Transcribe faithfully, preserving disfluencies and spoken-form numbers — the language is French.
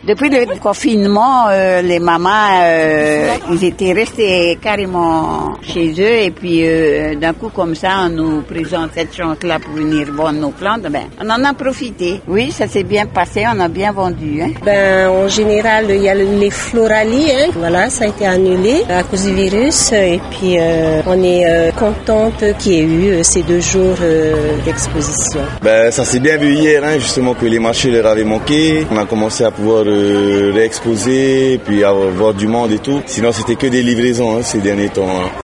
Depuis le confinement, euh, les mamans, euh, ils étaient restés carrément chez eux et puis euh, d'un coup comme ça, on nous présente cette chance-là pour venir vendre nos plantes. Ben, on en a profité. Oui, ça s'est bien passé, on a bien vendu. Hein. Ben, en général, il y a les floralies. Hein. Voilà, ça a été annulé à cause du virus et puis euh, on est euh, contente qu'il y ait eu euh, ces deux jours euh, d'exposition. Ben, ça s'est bien vu hier, hein, justement que les marchés leur avaient manqué. On a commencé à pouvoir euh, réexposer, puis avoir du monde et tout. Sinon, c'était que des livraisons hein, ces derniers temps. Hein.